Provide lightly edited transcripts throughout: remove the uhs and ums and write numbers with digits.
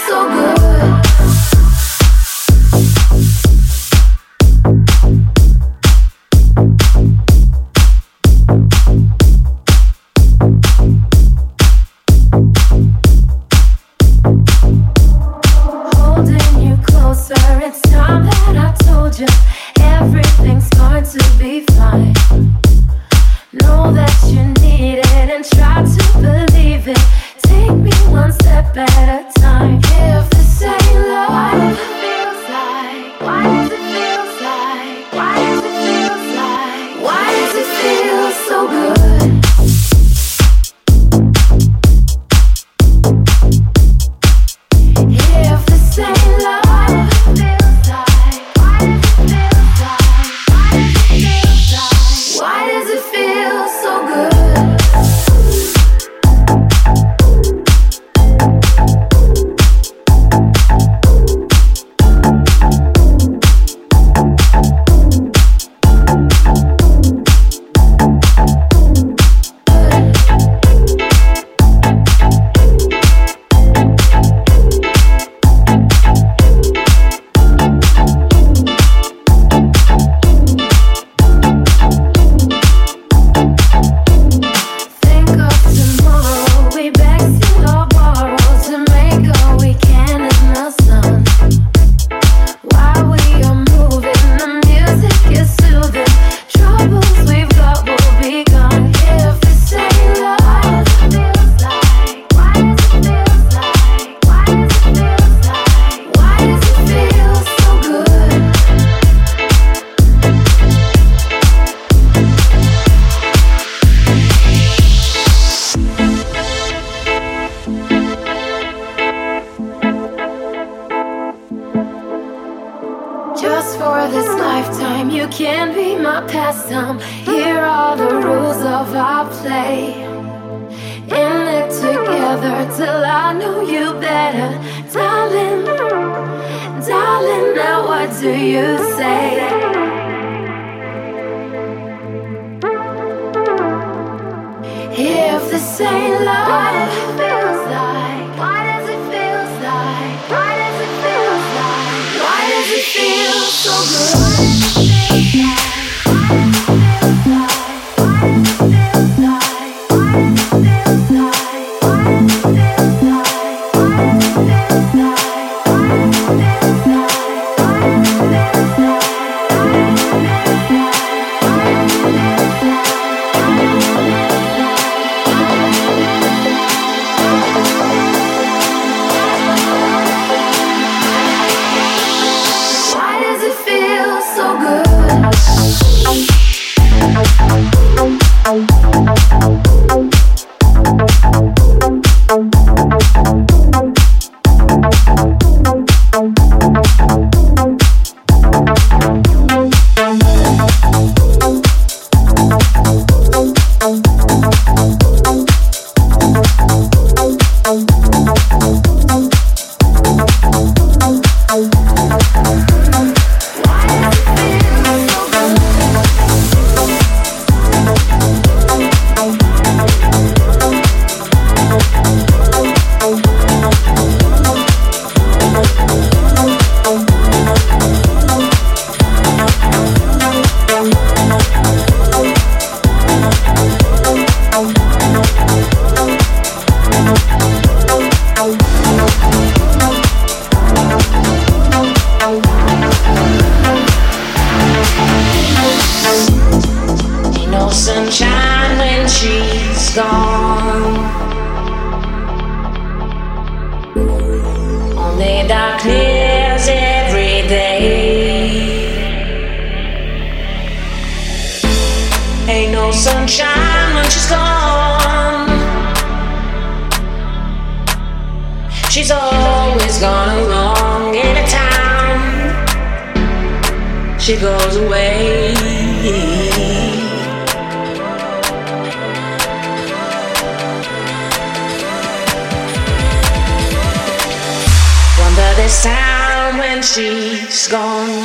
so good. Holding you closer, it's time that I told you everything's going to be fine. Know that you need it and try to believe it. Take me one step at a time. If this ain't love, why does it feel like? Why does it feel like? Why does it feel like? Why does it feel so good? If this ain't love, why does it feel like? Why does it feel like? Why does it feel so good? Just for this lifetime, you can be my pastime. Here are the rules of our play. In it together till I know you better. Darling, darling, now what do you say? If this ain't love, why does it feel like? Why does it feel like? Why does it feel like? Why does it feel so good? Sunshine when she's gone, only darkness every day. Ain't no sunshine when she's gone. She's always gone along. Anytime she goes away, this time when she's gone.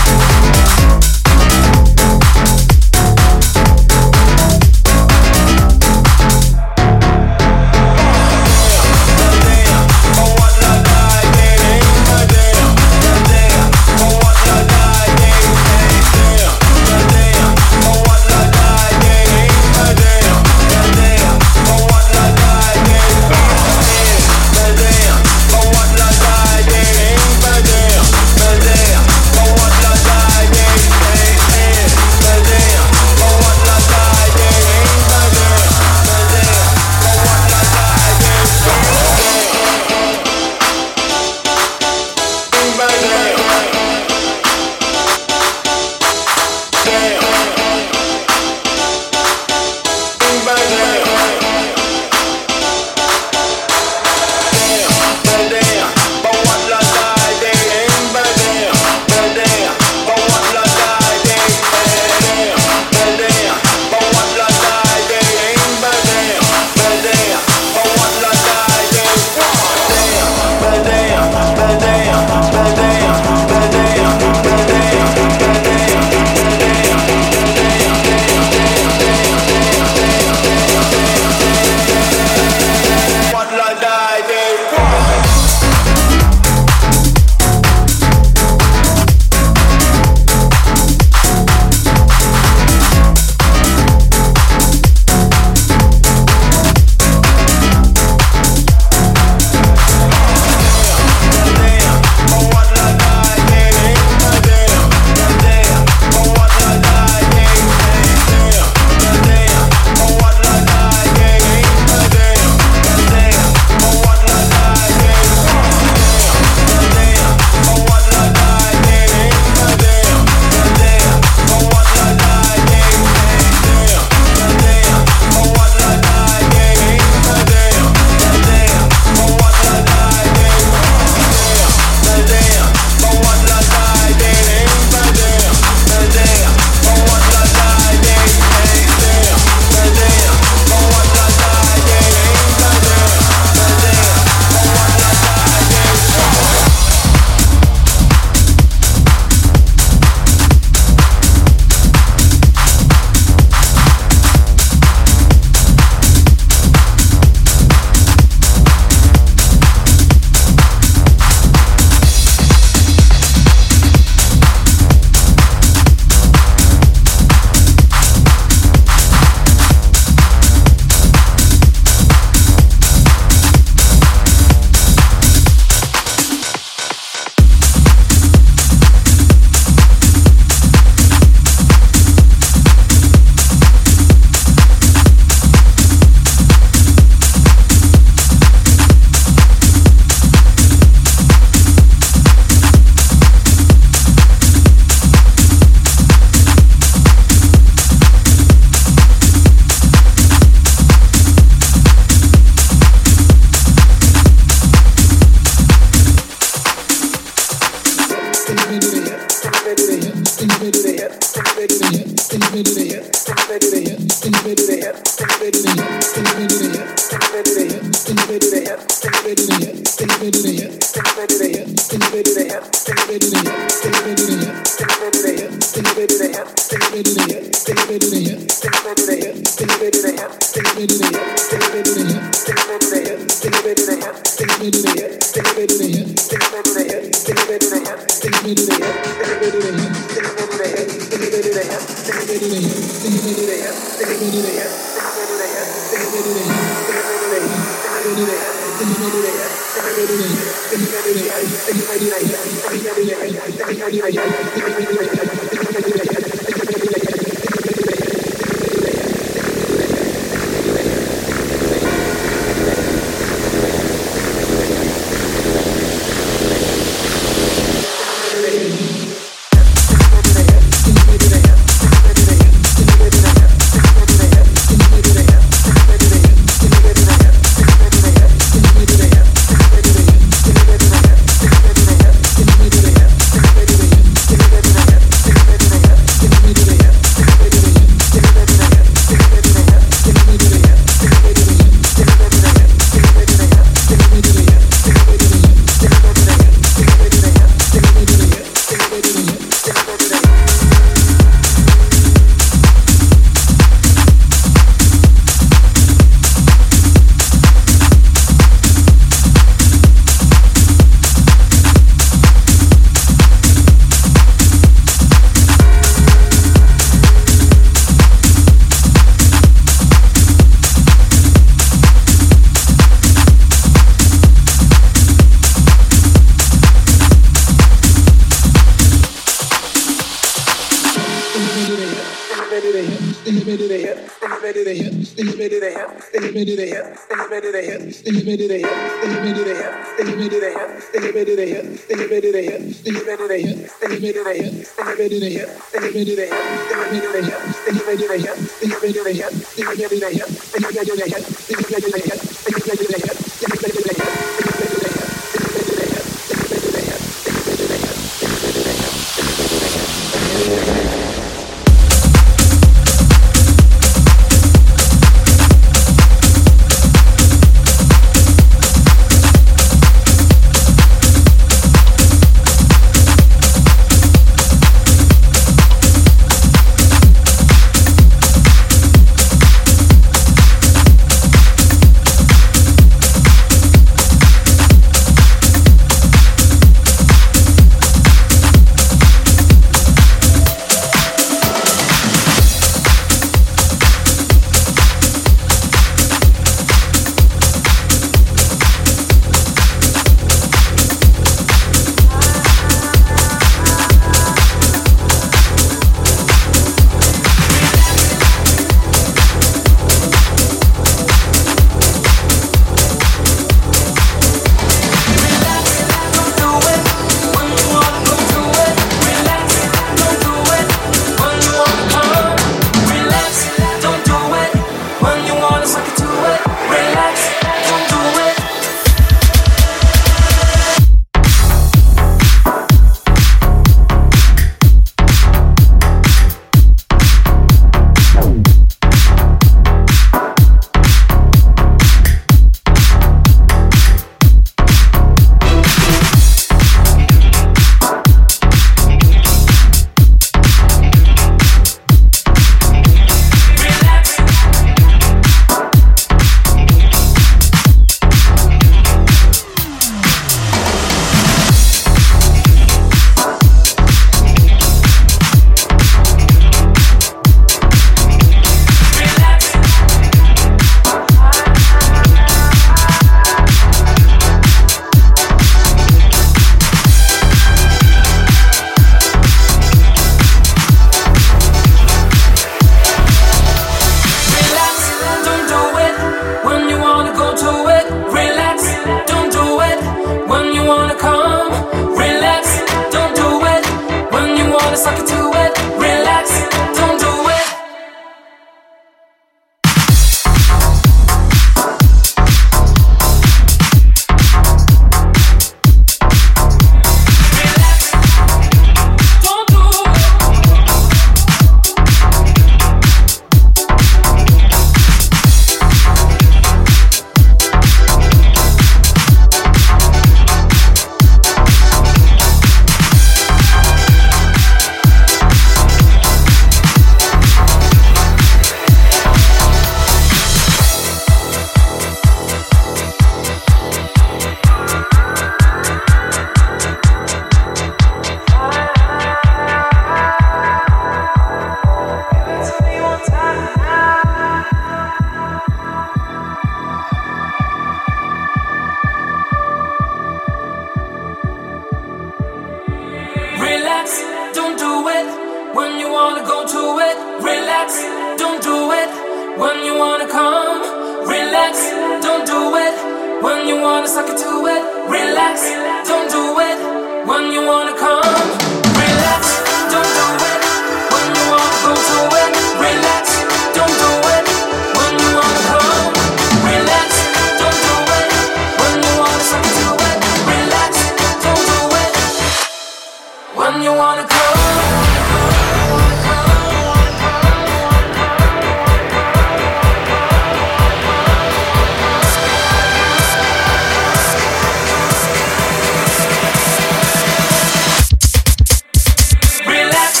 Relax.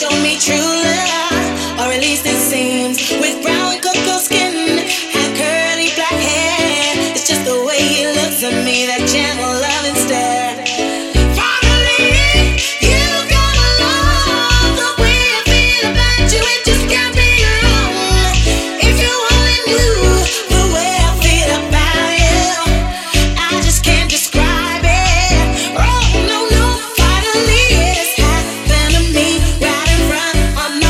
show me true love, or at least it seems. With brown cocoa skin and curly black hair, it's just the way he looks at me, that gentle loving stare. Finally, you gotta love the way I feel about you. It just can't be wrong. If you only knew the way I feel about you, I just can't describe it. Oh no, no, finally it's happened to me right in front of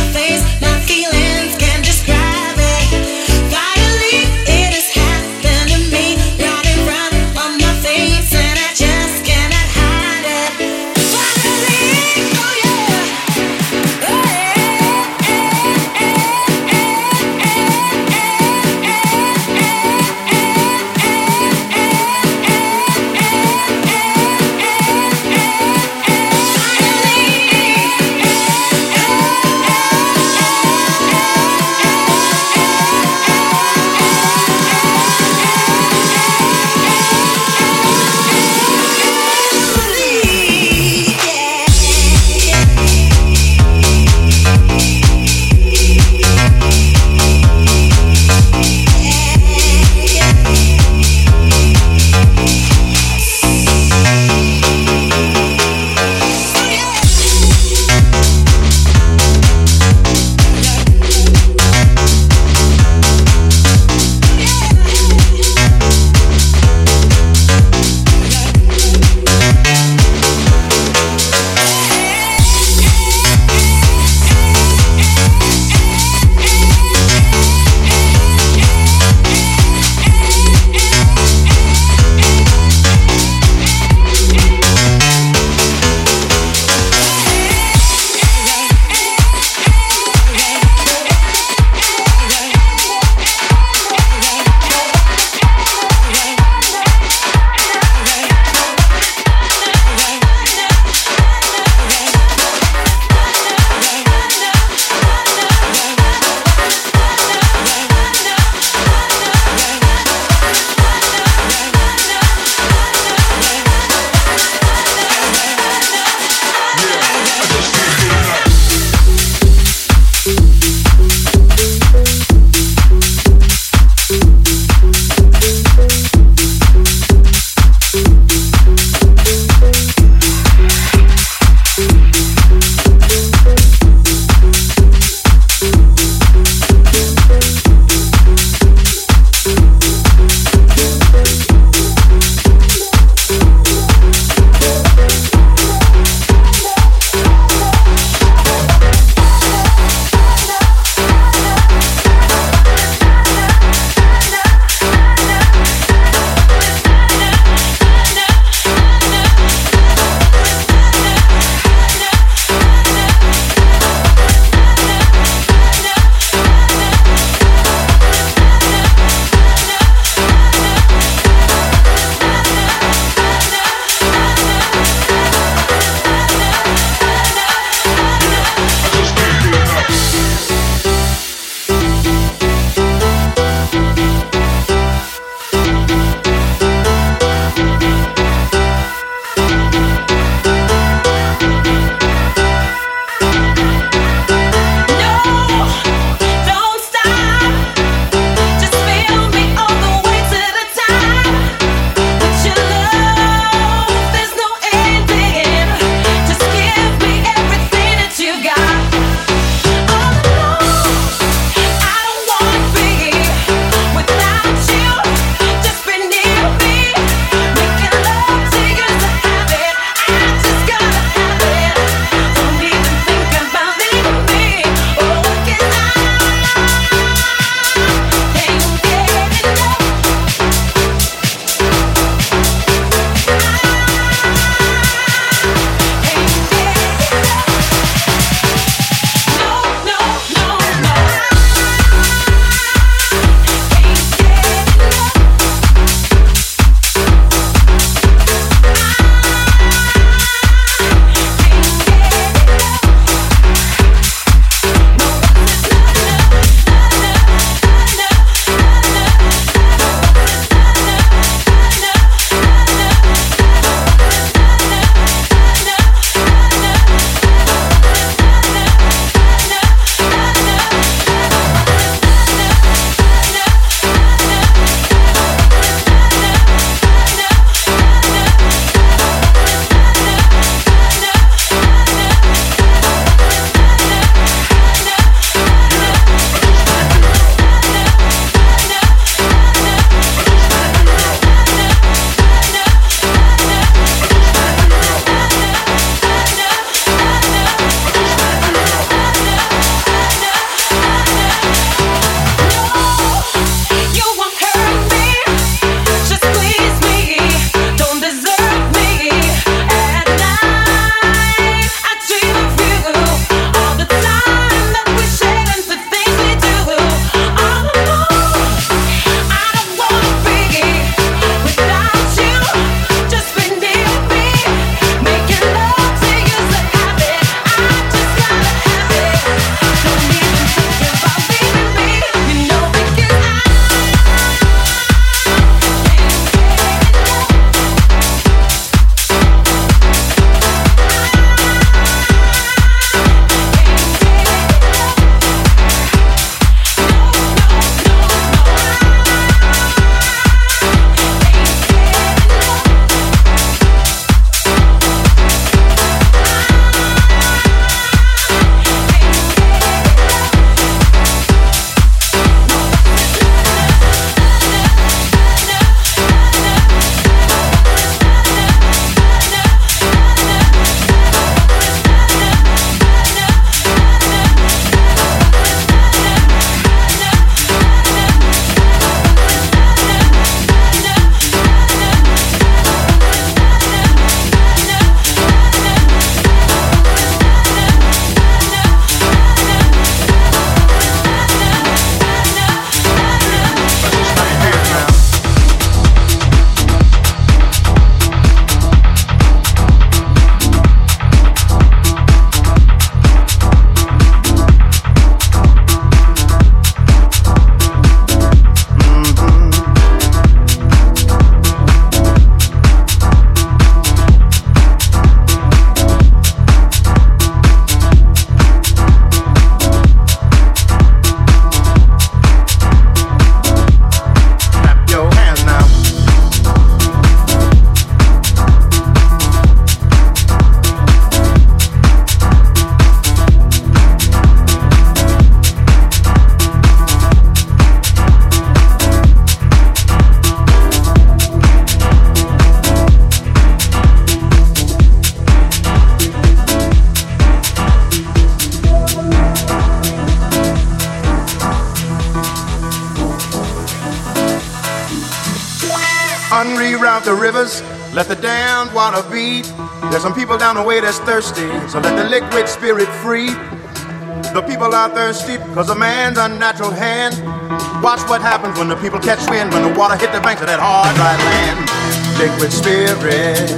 Unreroute the rivers, let the damned water beat. There's some people down the way that's thirsty, so let the liquid spirit free. The people are thirsty because of man's unnatural hand. Watch what happens when the people catch wind, when the water hit the banks of that hard, dry land. Liquid spirit,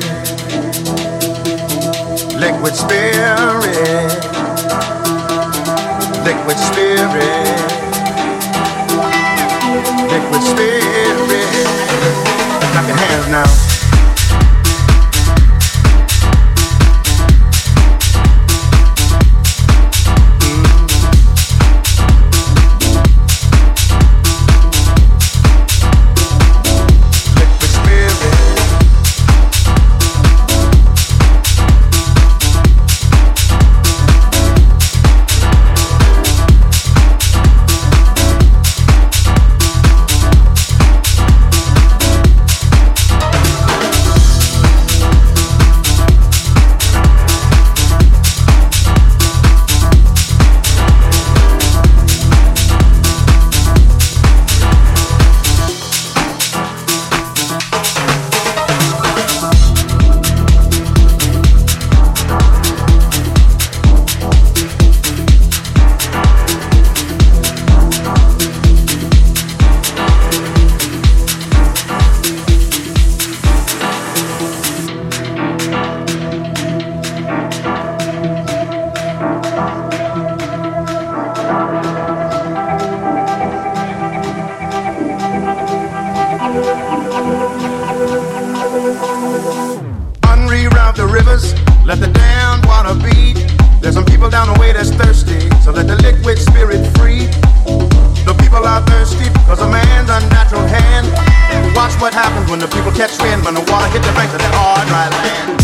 liquid spirit, liquid spirit, liquid spirit. Clap your hands now. Unreroute the rivers, let the damned water beat. There's some people down the way that's thirsty, so let the liquid spirit free. The people are thirsty because of man's unnatural hand. Watch what happens when the people catch wind, when the water hit the banks of that hard, dry land.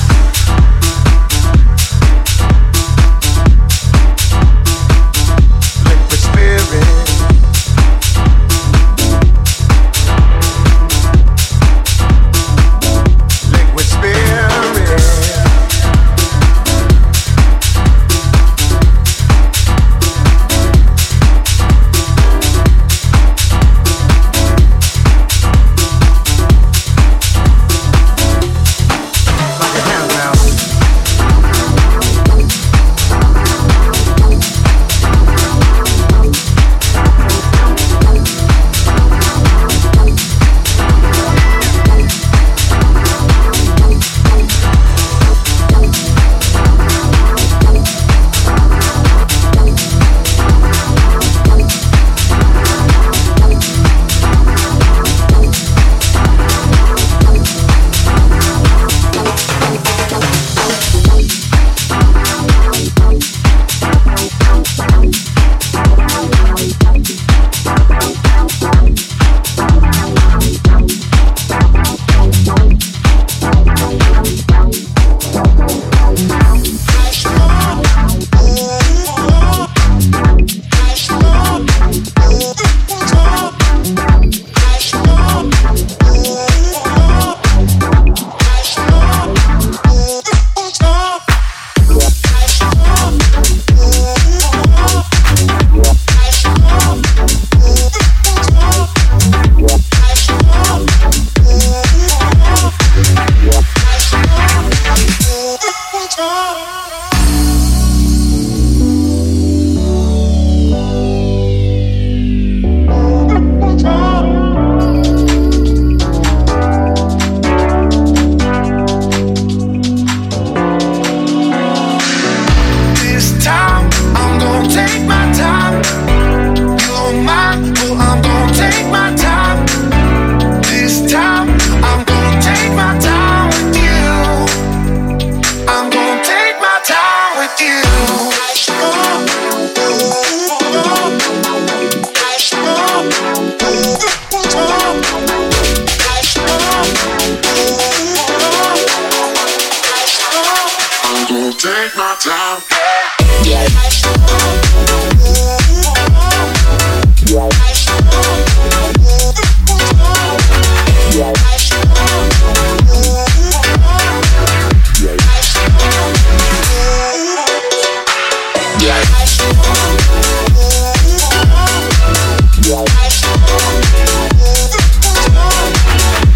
Liquid spirit, liquid spirit, clap your hands now. This time, I'm gonna take my time. You're mine, well, I'm gonna take my time. This time, I'm gonna take my time with you. I'm gonna take my time with you. I'm gonna take my time. Yeah.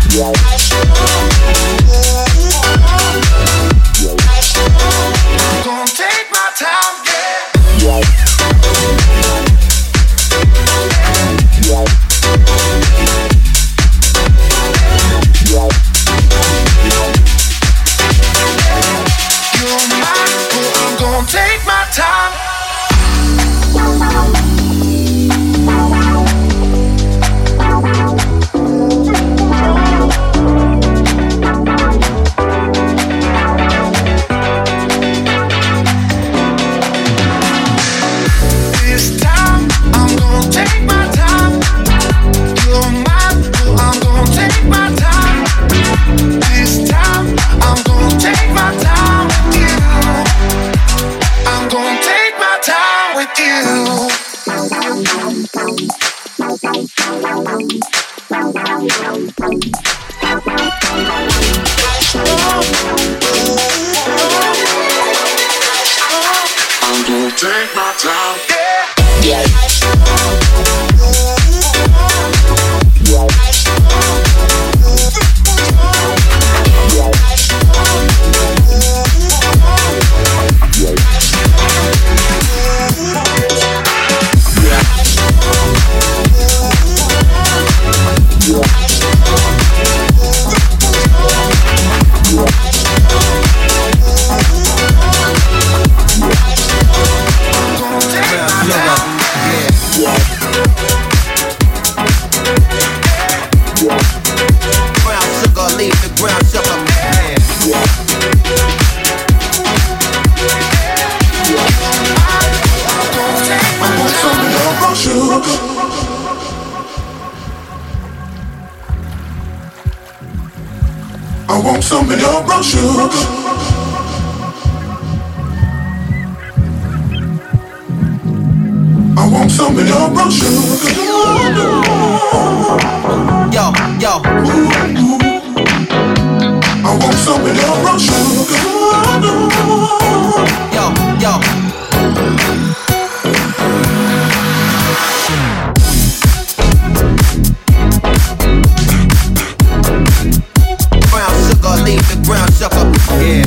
I want some of your brown sugar. I want some of your brown sugar. Yo, yo. I want some of your brown sugar. Yo, yo. Brown sugar, leave the ground sugar. Yeah.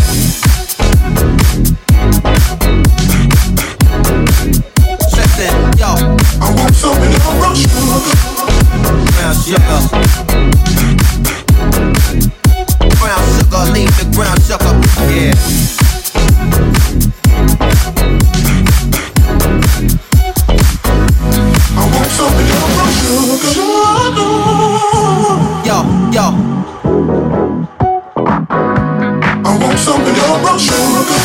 Listen, yo. I want some of your brown sugar. Brown sugar. Brown sugar, leave the ground sugar. Yeah. I want some of your brown sugar. Yo, yo. I want some of your brown sugar.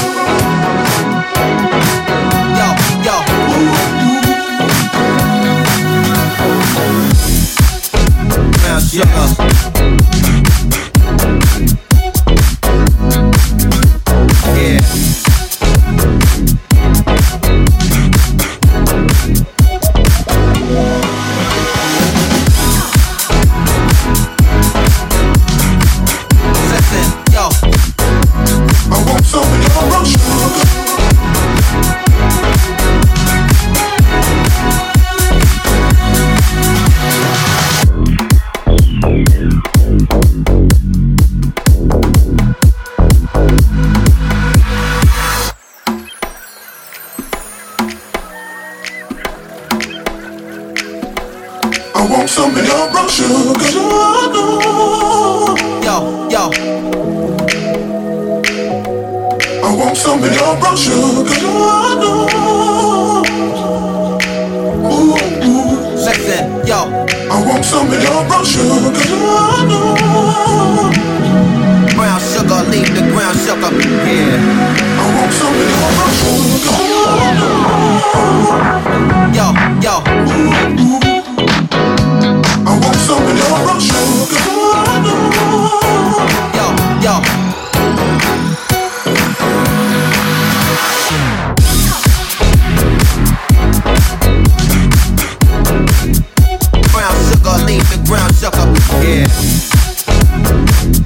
Yo, yo. Brown sugar. Yeah. Listen, yo. I want some of your brown sugar. I want some of your brown sugar. Yo, yo. I want some of your brown sugar. Listen, yo. I want some of your brown sugar. Brown sugar, leave the ground sugar. Yeah. I want some of your brown sugar. Yo, yo. I want some of your brown sugar. Yo, yo. Brown sugar, leave the ground sugar. Yeah.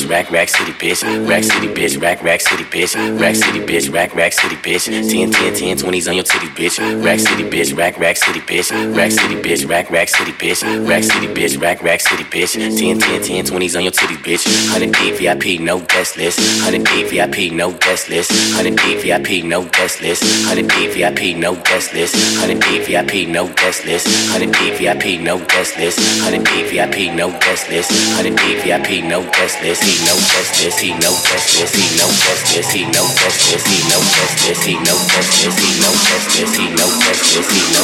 bitch, rack city bitch, rack city bitch, rack city bitch, rack city bitch, rack city bitch, 10, 20s on your titty bitch, rack city bitch, rack city bitch, rack city bitch, rack city bitch, rack city bitch, rack city bitch, 10, 20s on your titty bitch, 100 D VIP, no guest list, 100 D VIP, no guest list, 100 D VIP, no guest list, 100 D VIP, no guest list, 100 D VIP, no guest list, 100 D VIP, no guest list, 100 D VIP, no guest list, 100 D VIP, no guest list, he no guest list, he no guest list, he no guest list, he no guest list, he no guest list, he no guest list, he no guest list, he no guest list, he no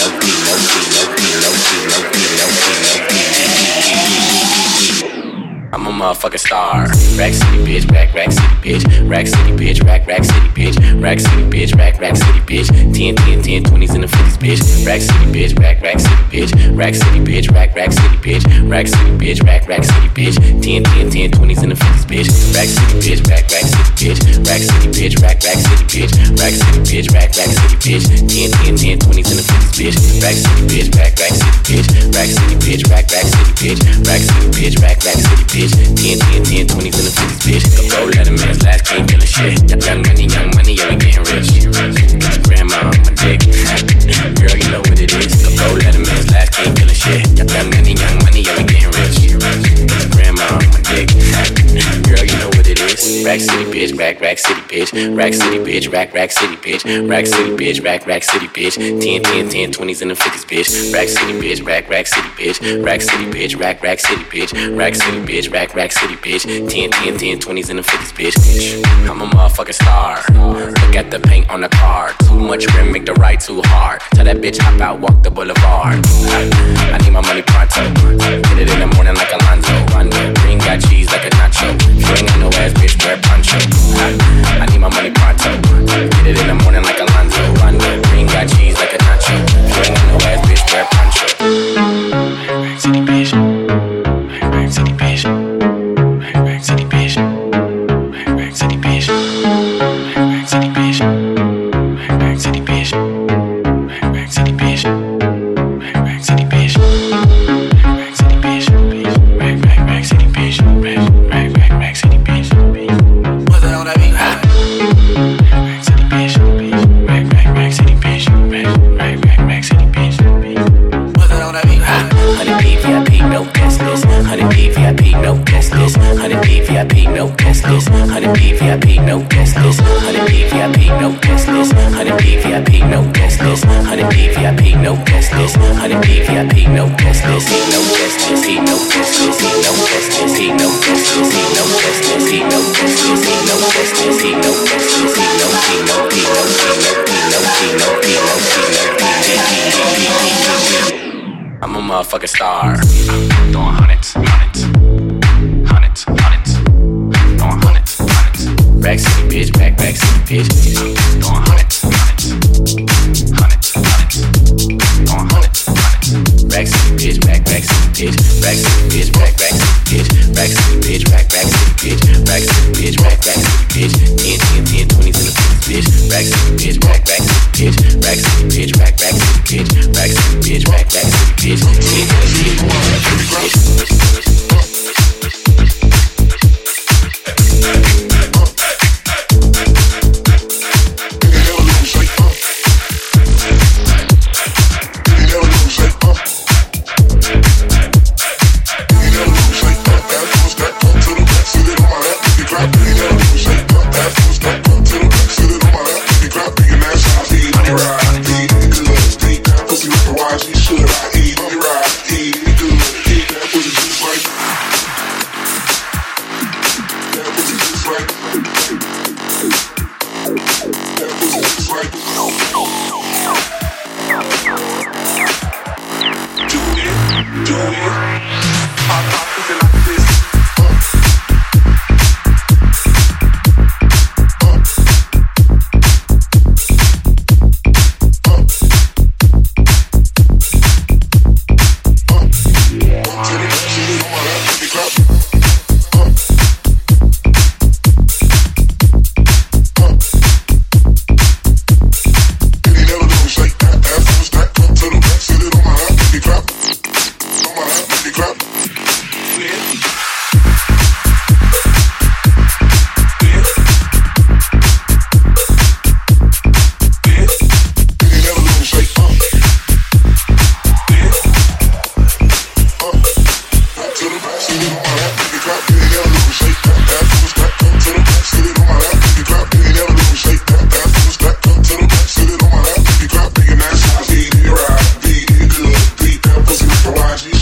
I'm a motherfucking star. Rack city bitch, rack city bitch, rack city bitch, rack city bitch, rack city bitch, rack city bitch, 10, 20s in the 50s bitch, rack city bitch, rack city bitch, rack city bitch, rack city bitch, rack city bitch, rack city bitch, 10, 20s in the 50s bitch, rack city bitch, rack city bitch, rack city bitch, rack city bitch, rack city bitch, rack city bitch, 10, 20s in the 50s bitch, rack city bitch, rack city bitch, rack city bitch, rack city bitch, rack city bitch, rack city bitch, 10, 20s in the 50s bitch, go let a man's last king killing shit, young money, yeah we getting rich, grandma on my dick, girl you know what it is, go let a man's last king killing shit, young money, yeah we getting rich, grandma on my dick, girl you know what it is, rack city bitch, rack city bitch, rack city bitch, rack city bitch, rack city bitch, rack city bitch, 10, 20s in the 50s bitch, rack city bitch, rack city bitch, rack city bitch, rack city bitch, rack city bitch, rack city bitch, 10, 20s in the 50s bitch, I'm a motherfucking star, look at the paint on the car, too much rim make the ride too hard, tell that bitch hop out, walk the boulevard, I need my money pronto, get it in the morning like Alonzo, green got cheese like a nacho, you ain't got no ass bitch, wear poncho, I need my money pronto, get it in the morning like Alonzo, green got cheese like a nacho, you ain't got no ass bitch, wear poncho, rack city bitch, rack city bitch, rack city bitch, rack city bitch, rack city bitch, rack city bitch, rack city bitch, rack city bitch, rack city bitch, rack city bitch, rack city bitch, what's that on that beat? Rack city bitch, rack city bitch, rack city bitch, what's that on that beat? 100 VIP, no guest list, 100 VIP, no guest list, 100 VIP, no guest list, 100 VIP, no guest list, 100 VIP, no guest list, 100 VIP, no guest list, 100 VIP, no guest list, 100 VIP, no guest list, he no guest list, he no guest list, he no guest list, he no guest list, he no guest list, he no guest list, he no guest list, he no guest list, he no I'm a motherfucking star. Throwing hundreds. Throwing hundreds. Rack city bitch, rack city bitch. Throwing hundreds. Throwing hundreds. Rack city bitch, rack city bitch. Rack city bitch, rack city bitch. Rack city bitch, rack city bitch. Rack city bitch, rack city bitch. 10, 20s in the 50s bitch. Rack city bitch, rack city bitch. Rack city bitch, rack city bitch. Rack city bitch, rack city bitch. 10, 20s in the 50s bitch. Pussy with the wise, you should I eat. Ride, eat.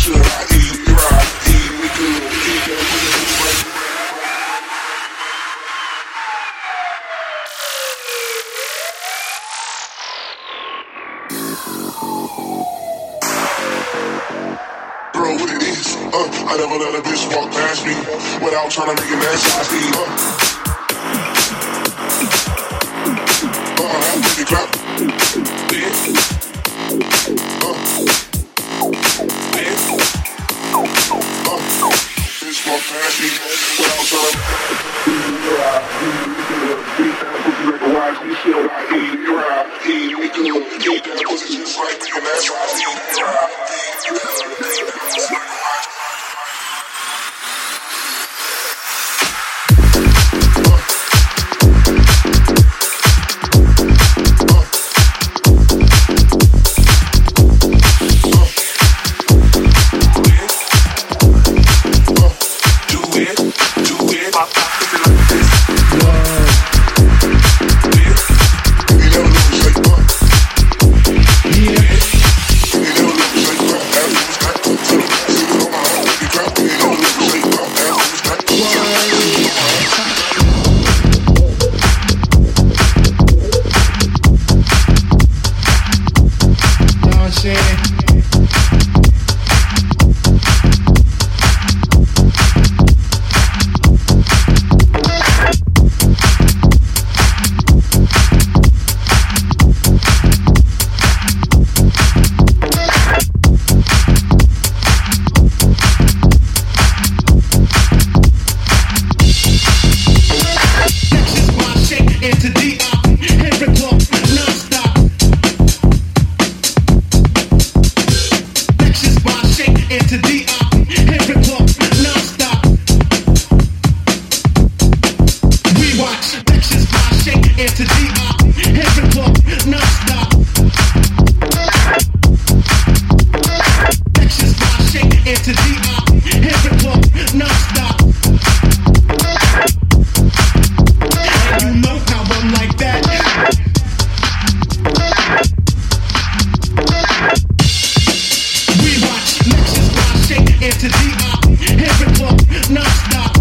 should I eat it right? Eat me good, eat that pussy right. Girl, what it is, I never let a bitch walk past me without trying to make an ass I see, I'm pretty clap, bitch, bitch walk past me without trying to watch me shit, I eat it right, eat me good, eat that pussy just like me, and that's why I eat it right.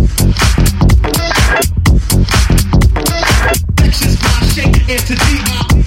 Into the